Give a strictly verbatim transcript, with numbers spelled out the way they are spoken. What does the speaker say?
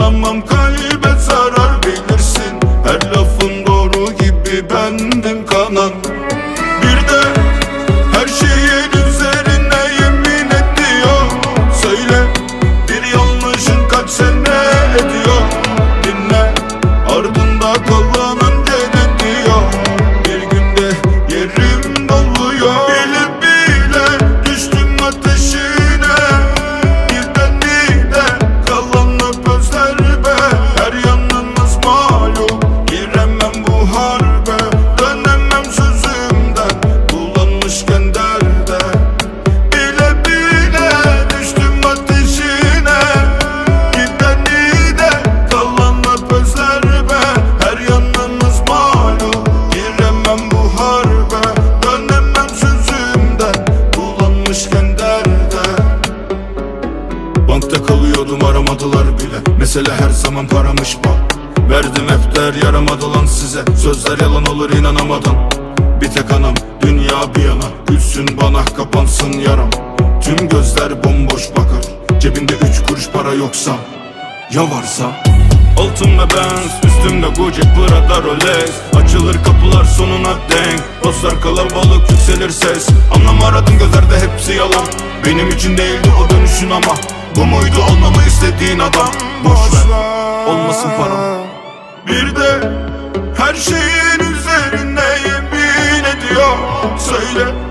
Dayanamam kalbe zarar, bilirsin her lafın doğru gibi bendim kanan. Bir de her şeyin üzerine yemin ediyor. Söyle, bir yanlışın kaç sene ediyor? Dinle, ardında kalan önce ne diyor? Bir günde yerim doluyor. Bile bile düştüm ateşine, birden de kalan hep özler be. Her yanımız malum, giremem bu harbe. Dönemem sözümden, bulanmışken derde. Bile bile düştüm ateşine, birden de kalan hep özler be. Her yanımız malum, giremem bu harbe. Dönemem sözümden, bulanmışken derde. Bankta kalıyordum, aramadılar bile. Mesele her zaman paramış bak. Verdim hep der, yaramadı lan size. Sözler yalan olur inanamadan. Bir tek anam, dünya bir yana. Gülsün bana, kapansın yaram. Tüm gözler bomboş bakar. Cebinde üç kuruş para yoksa, ya varsa? Altımda Benz, üstümde Gucci, Prada, Rolex. Açılır kapılar sonuna denk. Dostlar kalabalık, yükselir ses. Anlam aradım gözlerde, hepsi yalan. Benim için değildi o dönüşün ama bu muydu olmamı istediğin adam? Boş ver, olmasın param. Bir de her şeyin üzerine yemin ediyor. Söyle,